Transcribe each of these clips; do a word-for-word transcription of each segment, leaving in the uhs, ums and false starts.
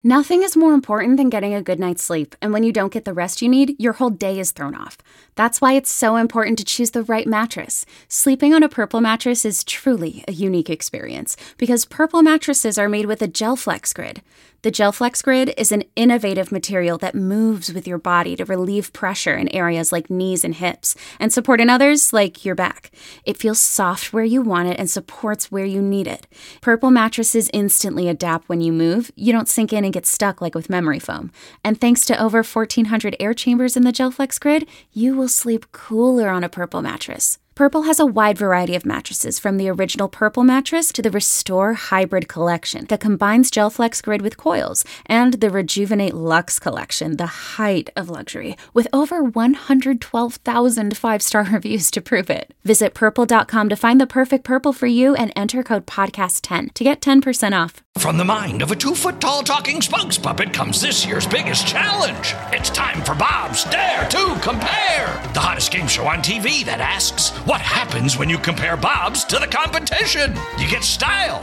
Nothing is more important than getting a good night's sleep, and when you don't get the rest you need, your whole day is thrown off. That's why it's so important to choose the right mattress. Sleeping on a Purple mattress is truly a unique experience, because Purple mattresses are made with a GelFlex Grid. The GelFlex Grid is an innovative material that moves with your body to relieve pressure in areas like knees and hips, and support in others like your back. It feels soft where you want it and supports where you need it. Purple mattresses instantly adapt when you move. You don't sink in and get stuck like with memory foam. And thanks to over fourteen hundred air chambers in the GelFlex Grid, you will sleep cooler on a Purple mattress. Purple has a wide variety of mattresses, from the original Purple mattress to the Restore Hybrid collection that combines GelFlex Grid with coils, and the Rejuvenate Luxe collection, the height of luxury, with over one hundred twelve thousand five-star reviews to prove it. Visit purple dot com to find the perfect Purple for you and enter code podcast ten to get ten percent off. From the mind of a two-foot-tall talking spokes puppet comes this year's biggest challenge. It's time for Bob's Dare to Compare, the hottest game show on T V that asks, what happens when you compare Bob's to the competition? You get style.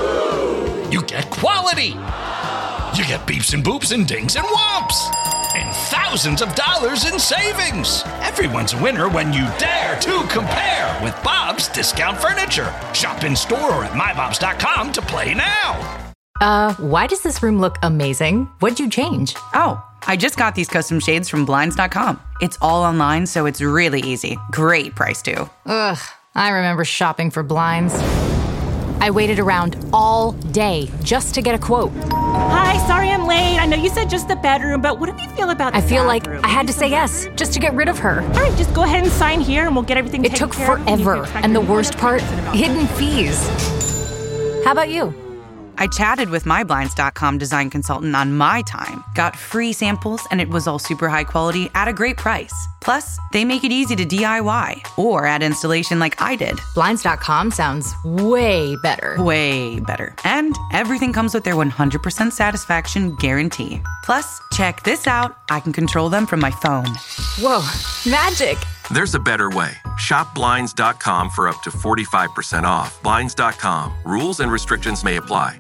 You get quality. You get beeps and boops and dings and whomps. And thousands of dollars in savings. Everyone's a winner when you dare to compare with Bob's Discount Furniture. Shop in store or at my bobs dot com to play now. Uh, why does this room look amazing? What'd you change? Oh, I just got these custom shades from blinds dot com. It's all online, so it's really easy. Great price, too. Ugh, I remember shopping for blinds. I waited around all day just to get a quote. Hi, sorry I'm late. I know you said just the bedroom, but what do you feel about the I feel bathroom? like I had to say yes just to get rid of her. All right, just go ahead and sign here and we'll get everything It taken took care of. forever, and the worst part, hidden fees. How about you? I chatted with my blinds dot com design consultant on my time, got free samples, and it was all super high quality at a great price. Plus, they make it easy to D I Y or add installation like I did. blinds dot com sounds way better. Way better. And everything comes with their one hundred percent satisfaction guarantee. Plus, check this out. I can control them from my phone. Whoa, magic. There's a better way. Shop blinds dot com for up to forty-five percent off. blinds dot com. Rules and restrictions may apply.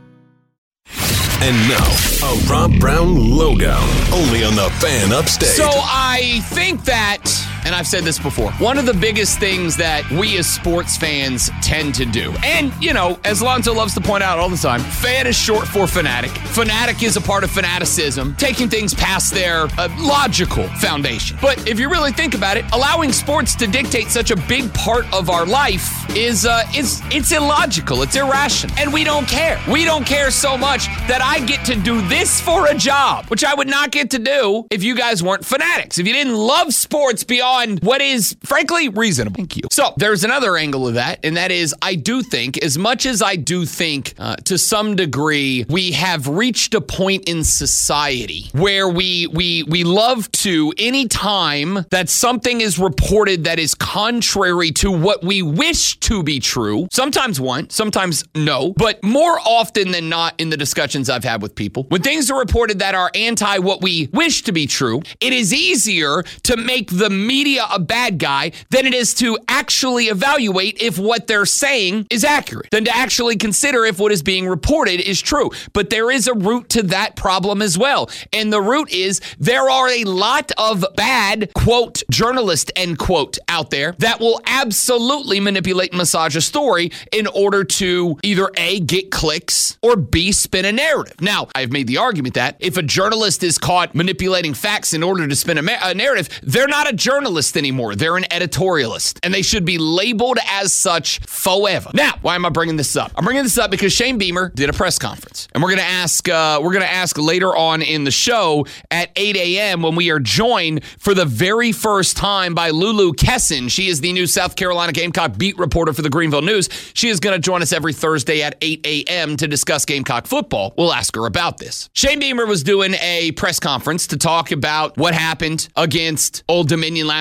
And now, a Rob Brown logo, only on the Fan Upstage. So I think that, and I've said this before, one of the biggest things that we as sports fans tend to do, and, you know, as Lonzo loves to point out all the time, fan is short for fanatic. Fanatic is a part of fanaticism, taking things past their uh, logical foundation. But if you really think about it, allowing sports to dictate such a big part of our life is, uh, is it's illogical, it's irrational, and we don't care. We don't care so much that I get to do this for a job, which I would not get to do if you guys weren't fanatics, if you didn't love sports beyond what is, frankly, reasonable. Thank you. So there's another angle of that, and that is I do think, as much as I do think uh, to some degree, we have reached a point in society where we we we love to, anytime that something is reported that is contrary to what we wish to be true, sometimes one, sometimes no, but more often than not in the discussions I've had with people, when things are reported that are anti what we wish to be true, it is easier to make the media a bad guy than it is to actually evaluate if what they're saying is accurate, than to actually consider if what is being reported is true. But there is a root to that problem as well. And the root is there are a lot of bad, quote, journalists, end quote, out there that will absolutely manipulate and massage a story in order to either A, get clicks, or B, spin a narrative. Now, I've made the argument that if a journalist is caught manipulating facts in order to spin a, ma- a narrative, they're not a journalist anymore. They're an editorialist, and they should be labeled as such forever. Now, why am I bringing this up? I'm bringing this up because Shane Beamer did a press conference, and we're going to ask. Uh, we're going to ask later on in the show at eight a.m. when we are joined for the very first time by Lulu Kesson. She is the new South Carolina Gamecock beat reporter for the Greenville News. She is going to join us every Thursday at eight a.m. to discuss Gamecock football. We'll ask her about this. Shane Beamer was doing a press conference to talk about what happened against Old Dominion last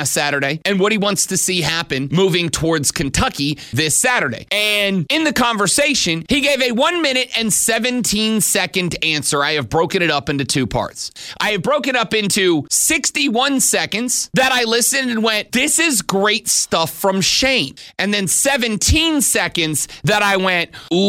last Saturday and what he wants to see happen moving towards Kentucky this Saturday. And in the conversation, he gave a one minute and seventeen second answer. I have broken it up into two parts. I have broken up into sixty-one seconds that I listened and went, this is great stuff from Shane. And then seventeen seconds that I went,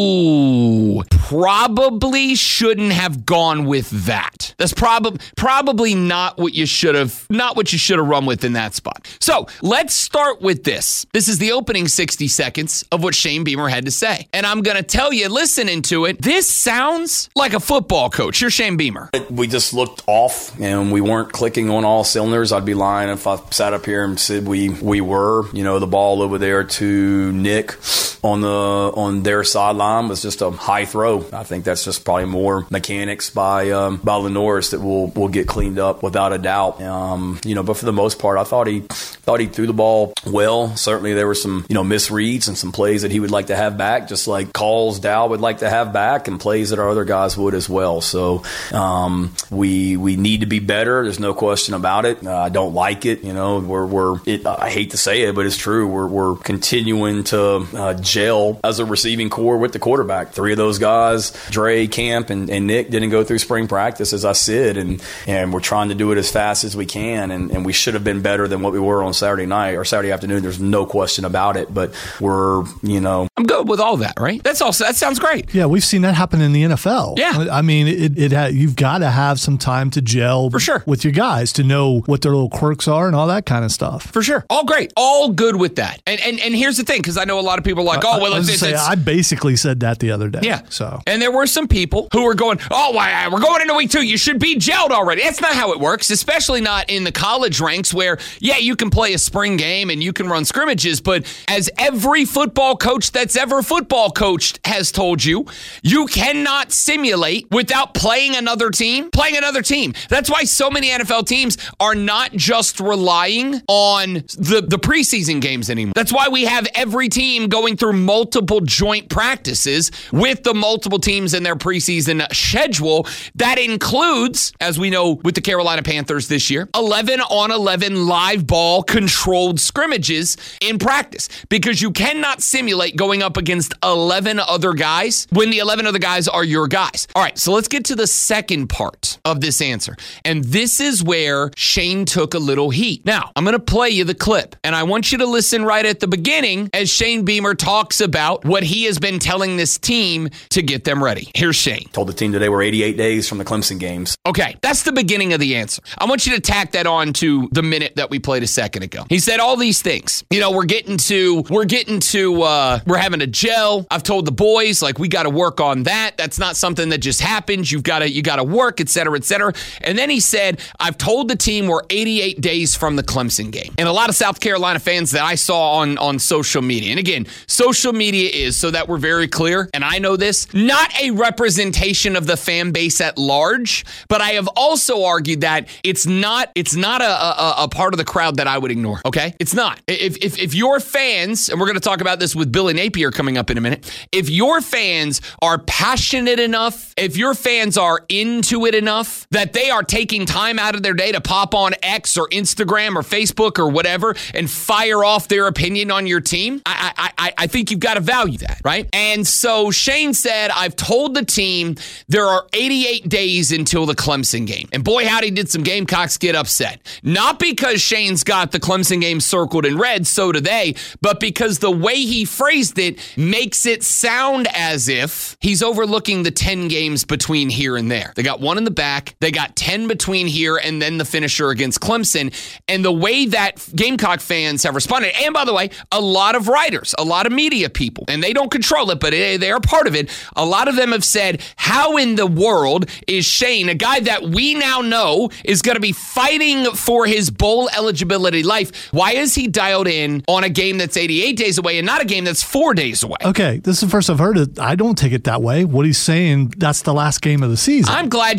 ooh, probably shouldn't have gone with that. That's probably probably not what you should have, not what you should have run with in that spot. So let's start with this. This is the opening sixty seconds of what Shane Beamer had to say. And I'm going to tell you, listening to it, this sounds like a football coach. You're Shane Beamer. We just looked off and we weren't clicking on all cylinders. I'd be lying if I sat up here and said we we were. You know, the ball over there to Nick on the on their sideline was just a high throw. I think that's just probably more mechanics by um, by Lenoris that will will get cleaned up without a doubt. Um, you know, but for the most part, I thought he thought he threw the ball well. Certainly, there were some you know misreads and some plays that he would like to have back, just like calls Dow would like to have back, and plays that our other guys would as well. So um, we we need to be better. There's no question about it. Uh, I don't like it. You know, we're we're. It, I hate to say it, but it's true. We're we're continuing to uh, gel as a receiving core with the quarterback. Three of those guys, Dre, Camp, and, and Nick, didn't go through spring practice, as I said, and and we're trying to do it as fast as we can. And, and we should have been better than what we were on Saturday night or Saturday afternoon. There's no question about it. But we're you know, I'm good with all that, right? That's all. That sounds great. Yeah, we've seen that happen in the N F L. Yeah, I mean, it, it ha- you've got to have some time to gel for sure with your guys to know what their little quirks are and all that kind of stuff. For sure, all great, all good with that. And and and here's the thing, because I know a lot of people are like, oh, well, I, I, it's, say, it's, I basically said that the other day. Yeah. So, and there were some people who were going, oh, why we're going into week two. You should be gelled already. That's not how it works, especially not in the college ranks where, yeah, you can play a spring game and you can run scrimmages, but as every football coach that's ever football coached has told you, you cannot simulate without playing another team, playing another team. That's why so many N F L teams are not just relying on the, the preseason games anymore. That's why we have every team going through multiple joint practices with the multiple teams in their preseason schedule. That includes, as we know with the Carolina Panthers this year, eleven on eleven live ball controlled scrimmages in practice, because you cannot simulate going up against eleven other guys when the eleven other guys are your guys. All right, so let's get to the second part of this answer. And this is where Shane took a little heat. Now, I'm going to play you the clip, and I want you to listen right at the beginning as Shane Beamer talks about what he has been telling this team to get them ready. Here's Shane. Told the team today we're eighty-eight days from the Clemson games. Okay, that's the beginning of the answer. I want you to tack that on to the minute that we played a second ago. He said all these things. You know, we're getting to, we're getting to, uh, we're having a gel. I've told the boys, like, we got to work on that. That's not something that just happens. You've got to, you got to work, et cetera, et cetera. And then he said, I've told the team we're eighty-eight days from the Clemson game. And a lot of South Carolina fans that I saw on, on social media, and again, social media is, so that we're very clear, and I know this, not a representation of the fan base at large, but I have also argued that it's not, it's not a, a, a part of the crowd that I would ignore, okay? It's not. If, if, if your fans, and we're going to talk about this with Billy Napier coming up in a minute, if your fans are passionate enough, if your fans are into it enough that they are taking time out of their day to pop on X or Instagram or Facebook or whatever and fire off their opinion on your team, I, I, I, I think you've got to value that, right? And so Shane said, I've told the team there are eighty-eight days until the Clemson game. And boy, howdy, did some Gamecocks get upset. Not because Shane's got the Clemson game circled in red, so do they, but because the way he phrased it makes it sound as if he's overlooking the ten games between here and there. They got one in the back, they got ten between here and then the finisher against Clemson. And the way that Gamecock fans have responded, and by the way, a lot of writers, a lot of media people, and they don't control it, but they are part of it. A lot of them have said, how in the world is Shane, a guy that we now know is going to be fighting for his bowl eligibility life, why is he dialed in on a game that's eighty-eight days away and not a game that's four days away? Okay, this is the first I've heard it. I don't take it that way. What he's saying, that's the last game of the season. I'm glad you said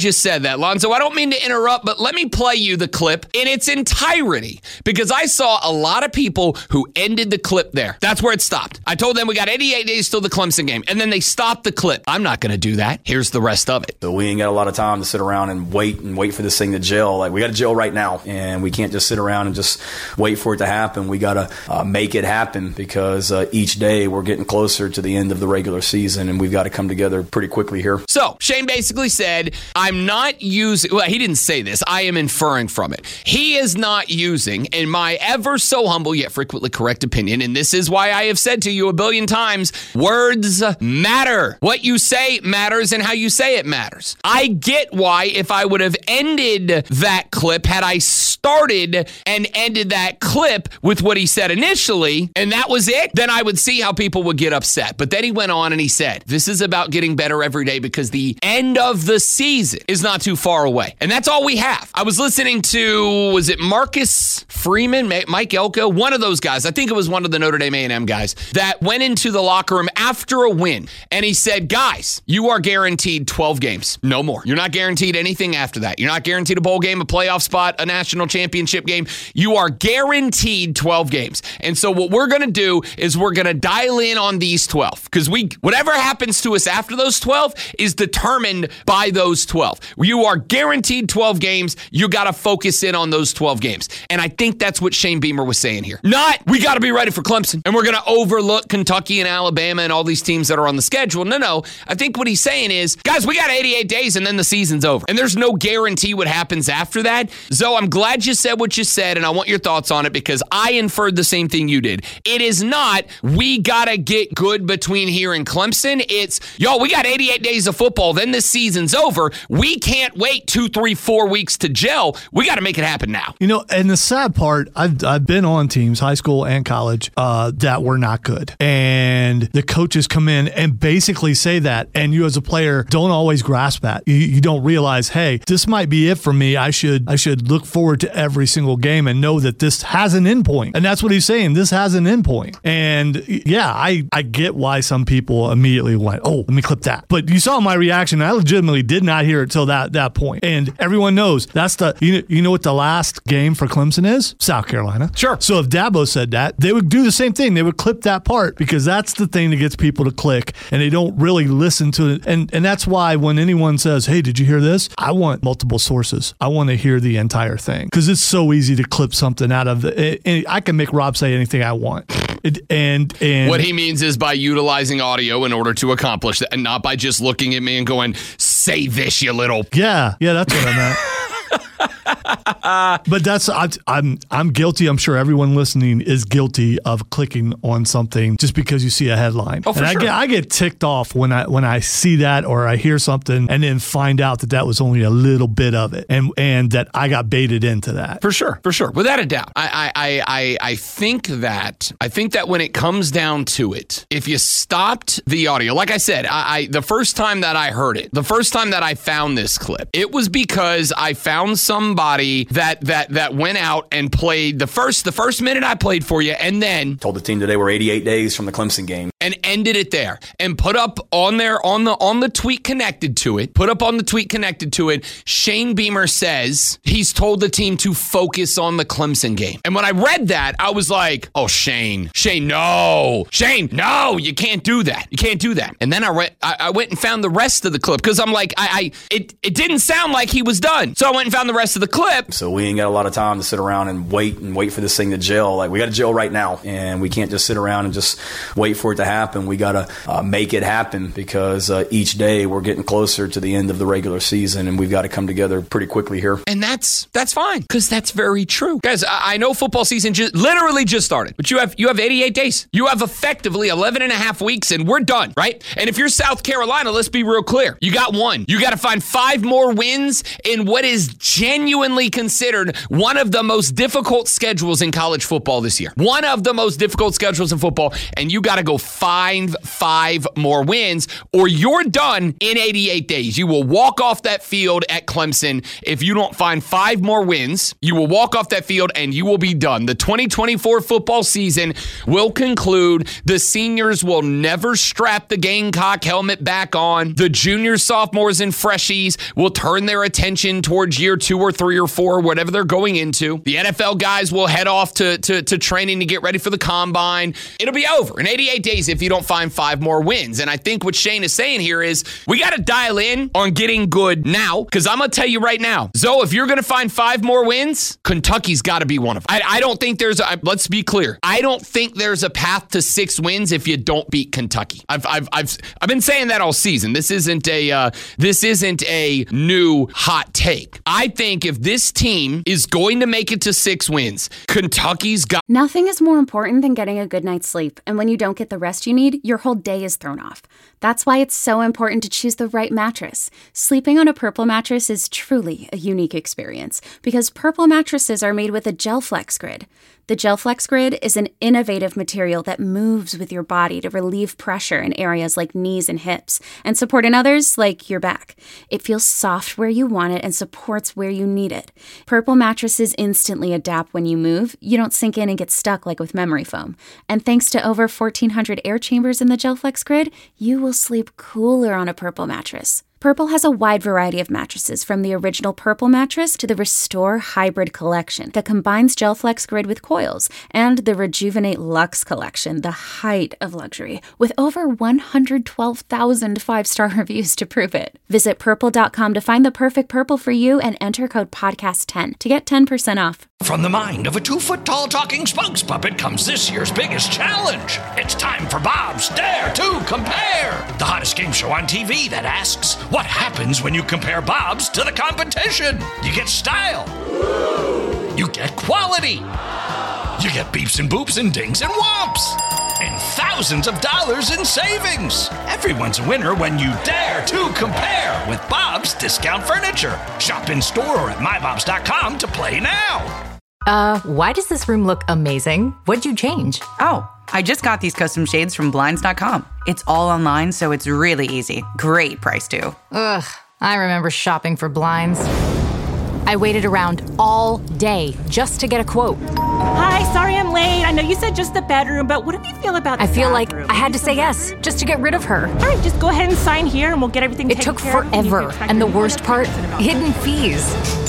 that, Lonzo. I don't mean to interrupt, but let me play you the clip in its entirety because I saw a lot of people who ended the clip there. That's where it stopped. I told them we got eighty-eight days till the Clemson game, and then they stopped the clip. I'm not going to do that. Here's the rest of it. So we ain't got a lot of time to sit around and wait and wait for this thing to gel. Like, we got to gel right now, and we can't just sit around and just wait for it to happen. We got to uh, make it happen because uh, each day we're getting closer to the end of the regular season, and we've got to come together pretty quickly here. So Shane basically said, I'm not using, well, he didn't say this. I am inferring from it. He is not using, in my ever so humble yet frequently correct opinion, and this is why I have said to you a billion times, words matter. What you say matters, and how you say it matters. I get why if I would have ended that clip, had I started and ended that clip with what he said initially, and that was it, then I would see how people would get upset. But then he went on and he said, this is about getting better every day because the end of the season is not too far away. And that's all we have. I was listening to, was it Marcus Freeman, Mike Elko, one of those guys, I think it was one of the Notre Dame A and M guys, that went into the locker room after a win, and he said, guys, you are guaranteed twelve games. No more. You're not guaranteed anything after that. You're not guaranteed a bowl game, a playoff spot, a national championship game. You are guaranteed twelve games. And so what we're going to do is we're going to dial in on these twelve because we, whatever happens to us after those twelve is determined by those twelve. You are guaranteed twelve games. You got to focus in on those twelve games. And I think that's what Shane Beamer was saying here. Not, we got to be ready for Clemson and we're going to overlook Kentucky and Alabama and all these teams that are on the schedule. No, no. I think what he's saying is, guys, we got eighty-eight days and then the season's over. And there's no guarantee what happens after that. So I'm glad you said what you said, and I want your thoughts on it because I inferred the same thing you did. It is not, we got to get good between here and Clemson. It's, yo, we got eighty-eight days of football, then this season's over. We can't wait two, three, four weeks to gel. We got to make it happen now. You know, and the sad part, I've, I've been on teams, high school and college, uh, that were not good. And the coaches come in and basically say that, and you as a player don't always grasp that. You, you don't realize, hey, this might be it for me. I should I should look forward to every single game and know that this has an endpoint. And that's what he's saying. This has an endpoint. And yeah, I, I get why some people immediately went, oh, let me clip that. But you saw my reaction. I legitimately did not hear it till that, that point. And everyone knows that's the, you know, you know what the last game for Clemson is? South Carolina. Sure. So if Dabo said that, they would do the same thing. They would clip that part because that's the thing that gets people to click and they don't really listen to it. And, and that's why when anyone says, hey, did you hear this? I want multiple sources. I want to hear the entire thing because it's so easy to clip something out of the, I can make Rob say anything I want. It, and, and what he means is by utilizing audio in order to accomplish that and not by just looking at me and going, say this, you little. Yeah. Yeah. That's what I meant. But that's I, I'm I'm guilty. I'm sure everyone listening is guilty of clicking on something just because you see a headline. Oh, for and I sure. get I get ticked off when I when I see that or I hear something and then find out that that was only a little bit of it and and that I got baited into that. For sure, for sure, without a doubt. I I I I think that I think that when it comes down to it, if you stopped the audio, like I said, I, I the first time that I heard it, the first time that I found this clip, it was because I found somebody that that that went out and played the first the first minute I played for you, and then Told the team today we're eighty-eight days from the Clemson game. and ended it there and put up on there on the on the tweet connected to it. Put up on the tweet connected to it. Shane Beamer says he's told the team to focus on the Clemson game. And when I read that, I was like, "Oh, Shane, Shane, no, Shane, no, you can't do that. You can't do that." And then I went I, I went and found the rest of the clip because I'm like, I, I it it didn't sound like he was done. So I went and found the rest of the clip. So we ain't got a lot of time to sit around and wait and wait for this thing to gel. Like, we got to gel right now, and we can't just sit around and just wait for it to happen. We got to uh, make it happen because uh, each day we're getting closer to the end of the regular season, and we've got to come together pretty quickly here. And that's that's fine because that's very true, guys. I, I know football season just literally just started, but you have you have eighty-eight days. You have effectively eleven and a half weeks, and we're done, right? And if you're South Carolina, let's be real clear. You got one. You got to find five more wins in what is genuinely considered one of the most difficult schedules in college football this year. One of the most difficult schedules in football, and you got to go five find five more wins, or you're done in eighty-eight days. You will walk off that field at Clemson. If you don't find five more wins, you will walk off that field and you will be done. The twenty twenty-four football season will conclude. The seniors will never strap the Gamecock helmet back on. The juniors, sophomores, and freshies will turn their attention towards year two or three or four, whatever they're going into. The N F L guys will head off to, to, to training to get ready for the combine. It'll be over in eighty-eight days if you don't find five more wins. And I think what Shane is saying here is we got to dial in on getting good now, because I'm going to tell you right now, Zoe, if you're going to find five more wins, Kentucky's got to be one of them. I, I don't think there's a, let's be clear, I don't think there's a path to six wins if you don't beat Kentucky. I've I've I've I've been saying that all season. This isn't a uh, this isn't a new hot take. I think if this team is going to make it to six wins, Kentucky's got. Nothing is more important than getting a good night's sleep, and when you don't get the rest you need, your whole day is thrown off. That's why it's so important to choose the right mattress. Sleeping on a Purple mattress is truly a unique experience because Purple mattresses are made with a GelFlex Grid. The GelFlex Grid is an innovative material that moves with your body to relieve pressure in areas like knees and hips and support in others like your back. It feels soft where you want it and supports where you need it. Purple mattresses instantly adapt when you move. You don't sink in and get stuck like with memory foam. And thanks to over fourteen hundred air chambers in the GelFlex Grid, you will sleep cooler on a Purple mattress. Purple has a wide variety of mattresses, from the original Purple mattress to the Restore Hybrid collection that combines GelFlex Grid with coils, and the Rejuvenate Luxe collection, the height of luxury, with over one hundred twelve thousand five-star reviews to prove it. Visit purple dot com to find the perfect Purple for you and enter code podcast ten to get ten percent off. From the mind of a two-foot-tall talking spokes puppet comes this year's biggest challenge. It's time for Bob's Dare to Compare, the hottest game show on T V that asks, what happens when you compare Bob's to the competition? You get style. You get quality. You get beeps and boops and dings and whomps. And thousands of dollars in savings. Everyone's a winner when you dare to compare with Bob's Discount Furniture. Shop in store or at my bobs dot com to play now. Uh, why does this room look amazing? What'd you change? Oh, I just got these custom shades from blinds dot com. It's all online, so it's really easy. Great price, too. Ugh, I remember shopping for blinds. I waited around all day just to get a quote. Hi, sorry I'm late. I know you said just the bedroom, but what do you feel about the I feel bathroom? like I had to say yes just to get rid of her. All right, just go ahead and sign here and we'll get everything It taken took care of. forever, and the worst part, hidden fees.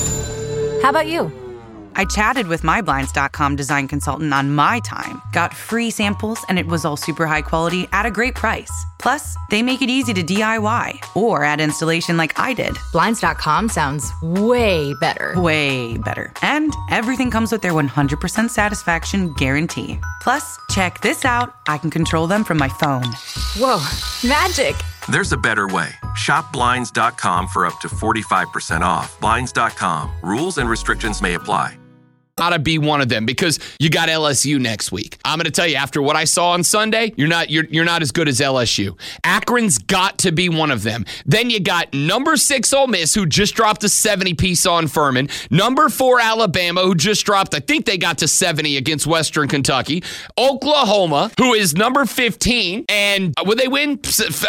How about you? I chatted with my blinds dot com design consultant on my time, got free samples, and it was all super high quality at a great price. Plus, they make it easy to D I Y or add installation like I did. blinds dot com sounds way better. Way better. And everything comes with their one hundred percent satisfaction guarantee. Plus, check this out. I can control them from my phone. Whoa, magic. There's a better way. Shop blinds dot com for up to forty-five percent off. blinds dot com. Rules and restrictions may apply. Gotta be one of them because you got L S U next week. I'm gonna tell you, after what I saw on Sunday, you're not you're you're not as good as L S U. Akron's got to be one of them. Then you got number six Ole Miss, who just dropped a seventy piece on Furman. Number four Alabama, who just dropped, I think they got to seventy against Western Kentucky. Oklahoma, who is number fifteen, and would they win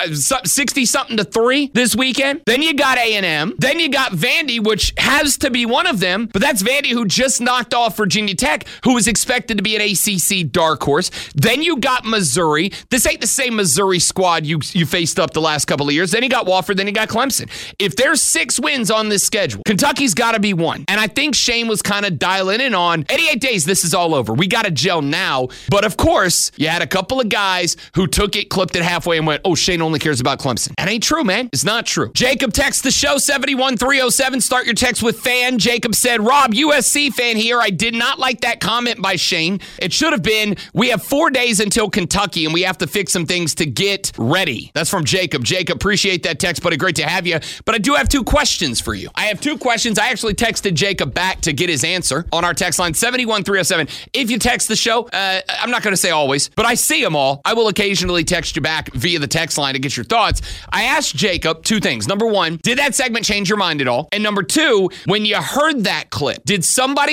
sixty something to three this weekend? Then you got A and M. Then you got Vandy, which has to be one of them, but that's Vandy, who just knocked off Virginia Tech, who was expected to be an A C C dark horse. Then you got Missouri. This ain't the same Missouri squad you you faced up the last couple of years. Then you got Wofford. Then you got Clemson. If there's six wins on this schedule, Kentucky's got to be one. And I think Shane was kind of dialing in on eighty-eight days. This is all over. We got to gel now. But of course, you had a couple of guys who took it, clipped it halfway, and went, "Oh, Shane only cares about Clemson." That ain't true, man. It's not true. Jacob texts the show seven one three oh seven. Start your text with fan. Jacob said, "Rob, U S C fan here. I did not like that comment by Shane. It should have been, we have four days until Kentucky, and we have to fix some things to get ready." That's from Jacob. Jacob, appreciate that text, buddy. Great to have you. But I do have two questions for you. I have two questions. I actually texted Jacob back to get his answer on our text line, seven one three oh seven. If you text the show, uh, I'm not going to say always, but I see them all. I will occasionally text you back via the text line to get your thoughts. I asked Jacob two things. Number one, did that segment change your mind at all? And number two, when you heard that clip, did somebody present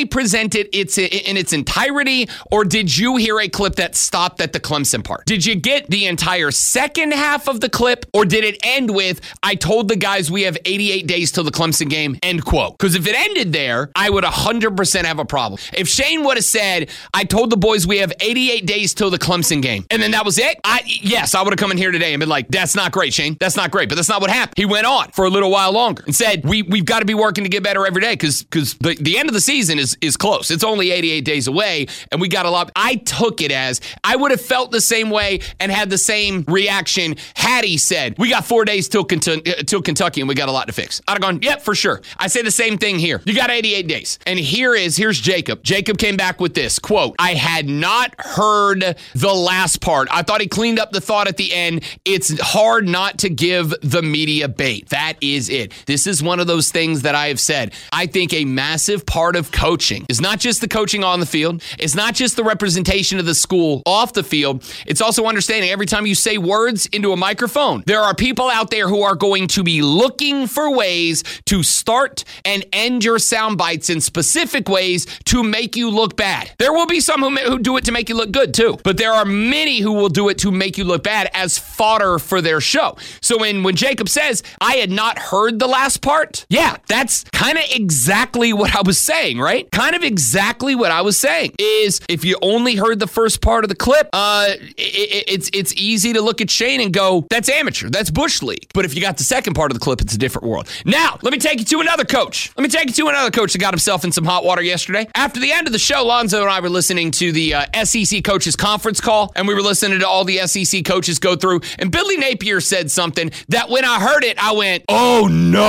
sent it it's in its entirety, or did you hear a clip that stopped at the Clemson part? Did you get the entire second half of the clip, or did it end with, I told the guys we have eighty-eight days till the Clemson game, end quote? Because if it ended there, I would one hundred percent have a problem. If Shane would have said, I told the boys we have eighty-eight days till the Clemson game, and then that was it, I yes, I would have come in here today and been like, that's not great, Shane. That's not great. But that's not what happened. He went on for a little while longer and said, we, we've got to be working to get better every day because because the, the end of the season is, is close. It's only eighty-eight days away, and we got a lot. I took it as, I would have felt the same way and had the same reaction had he said, we got four days till, Kentucky, till Kentucky and we got a lot to fix. I'd have gone, yep, for sure. I say the same thing here. You got eighty-eight days. And here is, here's Jacob. Jacob came back with this, quote, I had not heard the last part. I thought he cleaned up the thought at the end. It's hard not to give the media bait. That is it. This is one of those things that I have said. I think a massive part of coaching is not just the coaching on the field. It's not just the representation of the school off the field. It's also understanding every time you say words into a microphone, there are people out there who are going to be looking for ways to start and end your sound bites in specific ways to make you look bad. There will be some who, who do it to make you look good too, but there are many who will do it to make you look bad as fodder for their show. So when, when Jacob says, I had not heard the last part, yeah, that's kind of exactly what I was saying, right? Kind of exactly what I was saying is if you only heard the first part of the clip, uh, it, it, it's it's easy to look at Shane and go, that's amateur, that's Bush League. But if you got the second part of the clip, it's a different world. Now, let me take you to another coach. Let me take you to another coach that got himself in some hot water yesterday. After the end of the show, Lonzo and I were listening to the uh, S E C coaches conference call, and we were listening to all the S E C coaches go through, and Billy Napier said something that when I heard it, I went, oh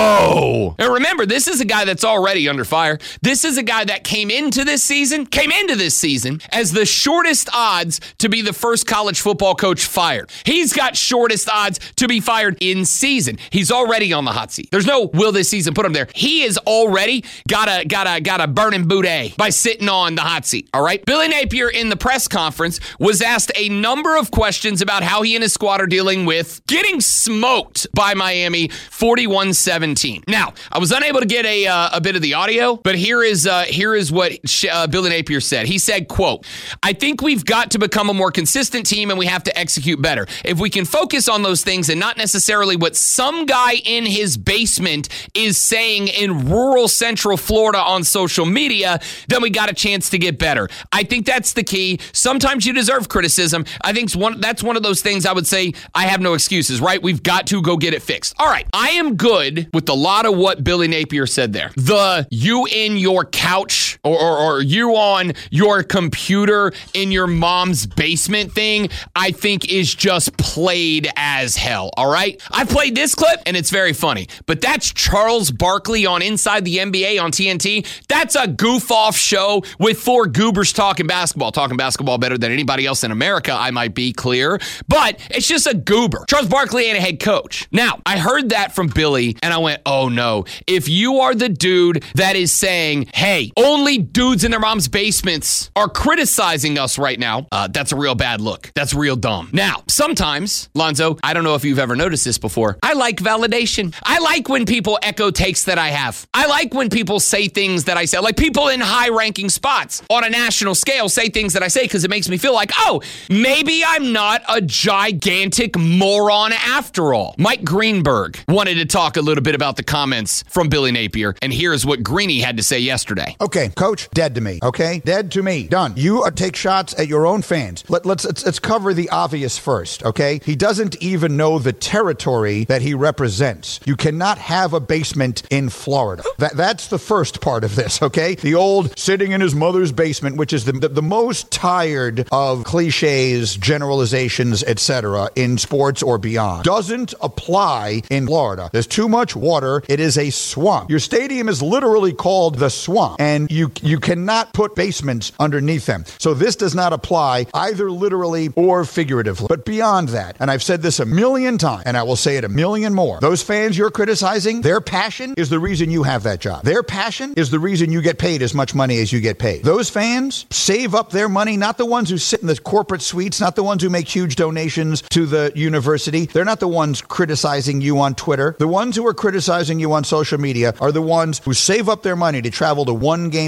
no. And remember, this is a guy that's already under fire. This is a guy that came into this season, came into this season as the shortest odds to be the first college football coach fired. He's got shortest odds to be fired in season. He's already on the hot seat. There's no will this season put him there. He is already got a got a got a burning booty by sitting on the hot seat. All right. Billy Napier in the press conference was asked a number of questions about how he and his squad are dealing with getting smoked by Miami forty-one seventeen. Now, I was unable to get a uh, a bit of the audio, but here is uh, here is what uh, Billy Napier said. He said, quote, I think we've got to become a more consistent team and we have to execute better. If we can focus on those things and not necessarily what some guy in his basement is saying in rural central Florida on social media, then we got a chance to get better. I think that's the key. Sometimes you deserve criticism. I think one, that's one of those things I would say I have no excuses, right? We've got to go get it fixed. All right. I am good with a lot of what Billy Napier said there. The you in your couch or, or, or you on your computer in your mom's basement thing, I think is just played as hell. All right. I played this clip and it's very funny, but that's Charles Barkley on Inside the N B A on T N T. That's a goof off show with four goobers talking basketball, talking basketball better than anybody else in America. I might be clear, but it's just a goober. Charles Barkley ain't a head coach. Now, I heard that from Billy and I went, oh no, if you are the dude that is saying, hey, only dudes in their mom's basements are criticizing us right now, uh, that's a real bad look. That's real dumb. Now, sometimes, Lonzo, I don't know if you've ever noticed this before, I like validation. I like when people echo takes that I have. I like when people say things that I say, like people in high-ranking spots on a national scale say things that I say because it makes me feel like, oh, maybe I'm not a gigantic moron after all. Mike Greenberg wanted to talk a little bit about the comments from Billy Napier, and here's what Greeny had to say yesterday. Okay, coach, dead to me, okay? Dead to me. Done. You uh, take shots at your own fans. Let, let's, let's let's cover the obvious first, okay? He doesn't even know the territory that he represents. You cannot have a basement in Florida. That That's the first part of this, okay? The old sitting in his mother's basement, which is the, the, the most tired of cliches, generalizations, et cetera in sports or beyond, doesn't apply in Florida. There's too much water. It is a swamp. Your stadium is literally called the Swamp, and you you cannot put basements underneath them. So this does not apply either literally or figuratively. But beyond that, and I've said this a million times, and I will say it a million more, those fans you're criticizing, their passion is the reason you have that job. Their passion is the reason you get paid as much money as you get paid. Those fans save up their money, not the ones who sit in the corporate suites, not the ones who make huge donations to the university. They're not the ones criticizing you on Twitter. The ones who are criticizing you on social media are the ones who save up their money to travel to one game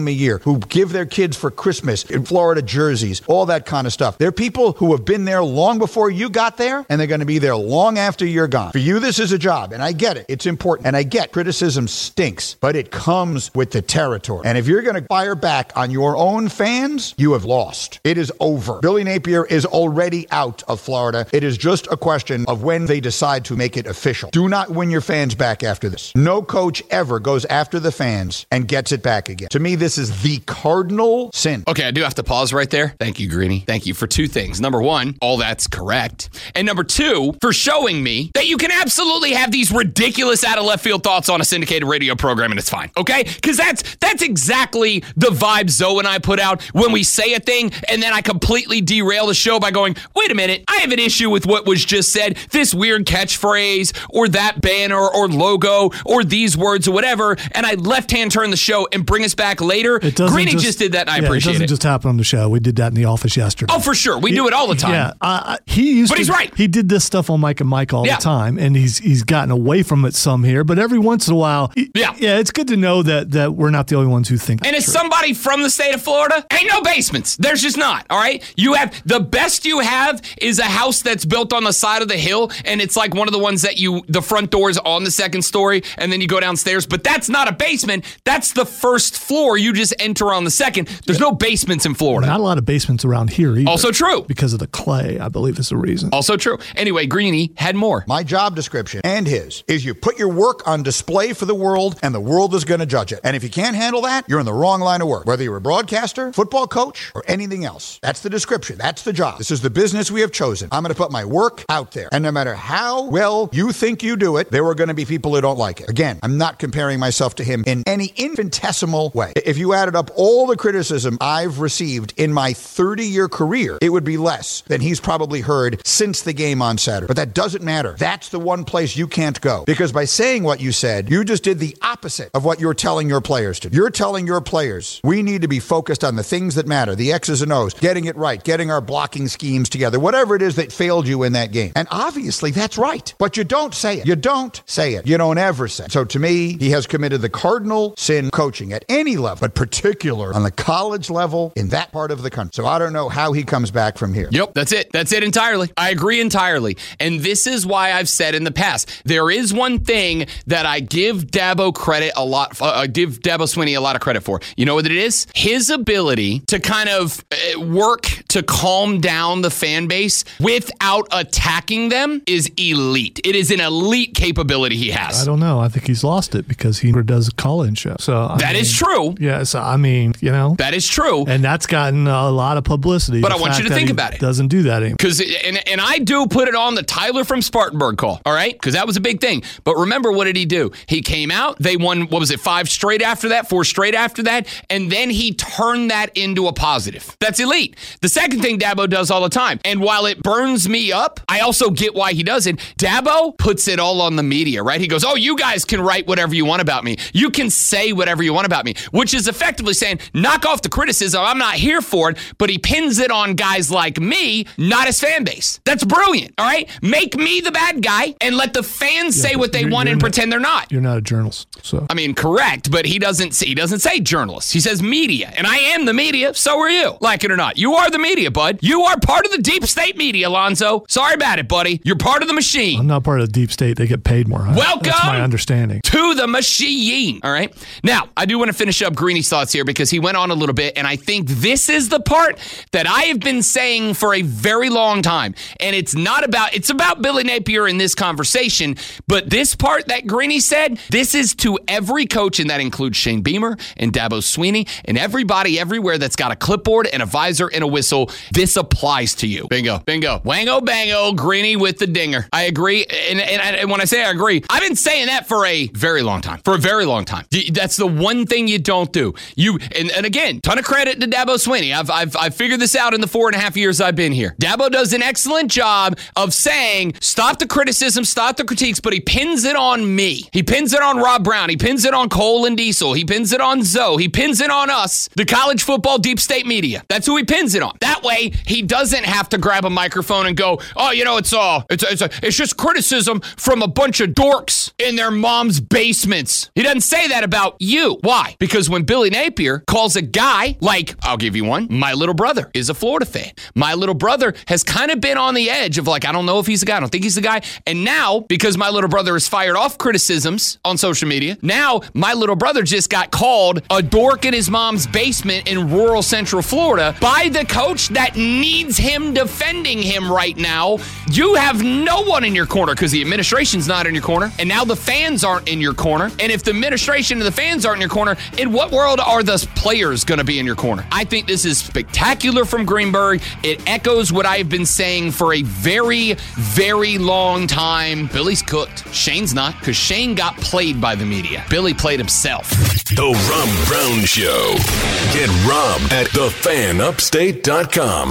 a year, who give their kids for Christmas in Florida jerseys, all that kind of stuff. They're people who have been there long before you got there, and they're going to be there long after you're gone. For you, this is a job, and I get it. It's important, and I get criticism stinks, but it comes with the territory. And if you're going to fire back on your own fans, you have lost. It is over. Billy Napier is already out of Florida. It is just a question of when they decide to make it official. Do not win your fans back after this. No coach ever goes after the fans and gets it back again. To me, this is the cardinal sin. Okay, I do have to pause right there. Thank you, Greeny. Thank you for two things. Number one, all that's correct. And number two, for showing me that you can absolutely have these ridiculous out of left field thoughts on a syndicated radio program and it's fine. Okay? Because that's that's exactly the vibe Zoe and I put out when we say a thing and then I completely derail the show by going, wait a minute, I have an issue with what was just said. This weird catchphrase or that banner or logo or these words or whatever. And I left hand turn the show and bring us back later. Greeny just, just did that and I yeah, appreciate it. It doesn't just happen on the show. We did that in the office yesterday. Oh, for sure. We he, do it all the time. Yeah. Uh, he used but to, he's right. He did this stuff on Mike and Mike all yeah. the time, and he's he's gotten away from it some here. But every once in a while, yeah, yeah, it's good to know that that we're not the only ones who think. And as true. somebody from the state of Florida, ain't no basements. There's just not. All right, you have the best you have is a house that's built on the side of the hill, and it's like one of the ones that you the front door is on the second story, and then you go downstairs. But that's not a basement. That's the first floor. You just enter on the second. There's no basements in Florida. Not a lot of basements around here either. Also true. Because of the clay, I believe is the reason. Also true. Anyway, Greeny had more. My job description and his is you put your work on display for the world and the world is going to judge it. And if you can't handle that, you're in the wrong line of work. Whether you're a broadcaster, football coach, or anything else. That's the description. That's the job. This is the business we have chosen. I'm going to put my work out there. And no matter how well you think you do it, there are going to be people who don't like it. Again, I'm not comparing myself to him in any infinitesimal way. If you added up all the criticism I've received in my thirty-year career, it would be less than he's probably heard since the game on Saturday. But that doesn't matter. That's the one place you can't go. Because by saying what you said, you just did the opposite of what you're telling your players to. You're telling your players, we need to be focused on the things that matter, the X's and O's, getting it right, getting our blocking schemes together, whatever it is that failed you in that game. And obviously that's right. But you don't say it. You don't say it. You don't ever say it. So to me, he has committed the cardinal sin coaching at any level, but particular on the college level in that part of the country. So I don't know how he comes back from here. Yep, that's it. That's it entirely. I agree entirely. And this is why I've said in the past, there is one thing that I give Dabo credit a lot, uh, give Dabo Swinney a lot of credit for. You know what it is? His ability to kind of work to calm down the fan base without attacking them is elite. It is an elite capability he has. I don't know. I think he's lost it because he does a call-in show. So I That mean, is true. Yes, I mean, you know. That is true. And that's gotten a lot of publicity. But I want you to think about it. Doesn't do that anymore. Because and, and I do put it on the Tyler from Spartanburg call, all right? Because that was a big thing. But remember, what did he do? He came out. They won, what was it, five straight after that, four straight after that, and then he turned that into a positive. That's elite. The second thing Dabo does all the time, and while it burns me up, I also get why he does it. Dabo puts it all on the media, right? He goes, oh, you guys can write whatever you want about me. You can say whatever you want about me, which is effectively saying, knock off the criticism. I'm not here for it, but he pins it on guys like me, not his fan base. That's brilliant, all right? Make me the bad guy and let the fans yeah, say what they want and not, pretend they're not. You're not a journalist, so. I mean, correct, but he doesn't he doesn't say journalist. He says media, and I am the media, so are you. Like it or not. You are the media, bud. You are part of the deep state media, Alonzo. Sorry about it, buddy. You're part of the machine. I'm not part of the deep state. They get paid more. Welcome That's my understanding. to the machine, all right? Now, I do want to finish up Greeny's thoughts here because he went on a little bit, and I think this is the part that I have been saying for a very long time, and it's not about, it's about Billy Napier in this conversation, but this part that Greeny said, this is to every coach, and that includes Shane Beamer and Dabo Swinney and everybody everywhere that's got a clipboard and a visor and a whistle. This applies to you. Bingo, bingo, wango, bango, Greeny with the dinger. I agree, and, and, and when I say I agree, I've been saying that for a very long time, for a very long time. That's the one thing you don't do. You and, and again, ton of credit to Dabo Swinney. I've, I've I've figured this out in the four and a half years I've been here. Dabo does an excellent job of saying, stop the criticism, stop the critiques, but he pins it on me. He pins it on Rob Brown. He pins it on Cole and Diesel. He pins it on Zoe. He pins it on us, the college football deep state media. That's who he pins it on. That way, he doesn't have to grab a microphone and go, oh, you know, it's all, it's it's, a, it's just criticism from a bunch of dorks in their mom's basements. He doesn't say that about you. Why? Because when Billy Billy Napier calls a guy like, I'll give you one, my little brother is a Florida fan. My little brother has kind of been on the edge of like, I don't know if he's the guy, I don't think he's the guy. And now, because my little brother has fired off criticisms on social media, now my little brother just got called a dork in his mom's basement in rural Central Florida by the coach that needs him defending him right now. You have no one in your corner because the administration's not in your corner, and now the fans aren't in your corner. And if the administration and the fans aren't in your corner, in what world are the players going to be in your corner? I think this is spectacular from Greenberg. It echoes what I've been saying for a very, very long time. Billy's cooked. Shane's not, because Shane got played by the media. Billy played himself. The Rob Brown Show. Get Rob at the fan upstate dot com.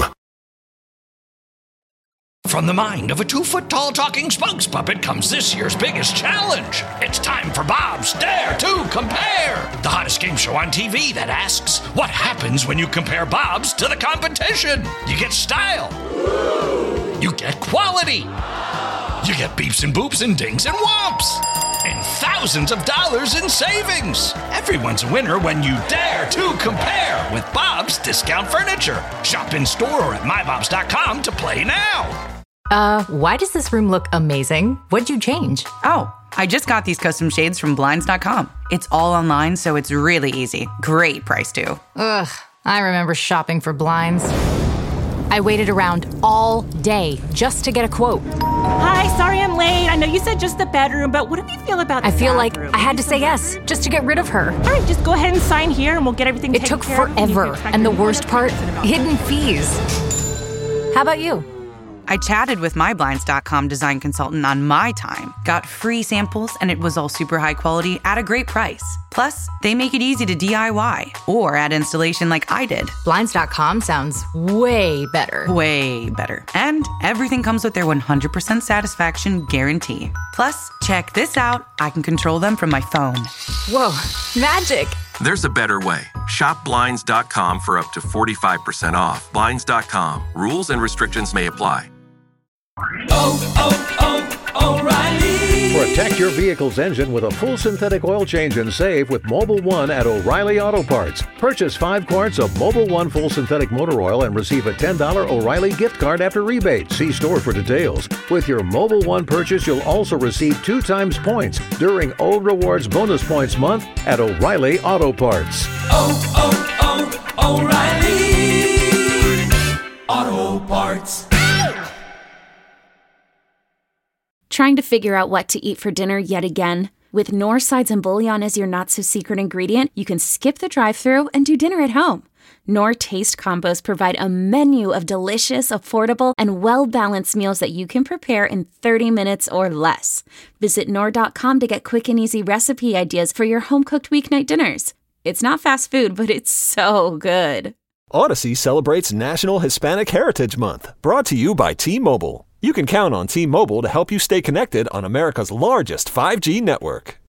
From the mind of a two-foot-tall talking spokes puppet comes this year's biggest challenge. It's time for Bob's Dare to Compare, the hottest game show on T V that asks, what happens when you compare Bob's to the competition? You get style. You get quality. You get beeps and boops and dings and whomps. And thousands of dollars in savings. Everyone's a winner when you dare to compare with Bob's Discount Furniture. Shop in store or at my bobs dot com to play now. Uh, why does this room look amazing? What'd you change? Oh, I just got these custom shades from blinds dot com. It's all online, so it's really easy. Great price, too. Ugh, I remember shopping for blinds. I waited around all day just to get a quote. Hi, sorry I'm late. I know you said just the bedroom, but what do you feel about the I feel bathroom? like I had to say yes just to get rid of her. All right, just go ahead and sign here and we'll get everything It taken took care of. forever, and the worst part, hidden fees. How about you? I chatted with my blinds dot com design consultant on my time, got free samples, and it was all super high quality at a great price. Plus, they make it easy to D I Y or add installation like I did. blinds dot com sounds way better. Way better. And everything comes with their one hundred percent satisfaction guarantee. Plus, check this out. I can control them from my phone. Whoa, magic. There's a better way. Shop Blinds dot com for up to forty-five percent off. Blinds dot com. Rules and restrictions may apply. Oh, oh, oh, O'Reilly. Protect your vehicle's engine with a full synthetic oil change and save with Mobil one at O'Reilly Auto Parts. Purchase five quarts of Mobil one full synthetic motor oil and receive a ten dollars O'Reilly gift card after rebate. See store for details. With your Mobil one purchase, you'll also receive two times points during O Rewards Bonus Points Month at O'Reilly Auto Parts. Oh, oh, oh, O'Reilly Auto Parts. Trying to figure out what to eat for dinner yet again? With Knorr sides and bouillon as your not-so-secret ingredient, you can skip the drive-thru and do dinner at home. Knorr Taste Combos provide a menu of delicious, affordable, and well-balanced meals that you can prepare in thirty minutes or less. Visit Knorr dot com to get quick and easy recipe ideas for your home-cooked weeknight dinners. It's not fast food, but it's so good. Odyssey celebrates National Hispanic Heritage Month, brought to you by T-Mobile. You can count on T-Mobile to help you stay connected on America's largest five G network.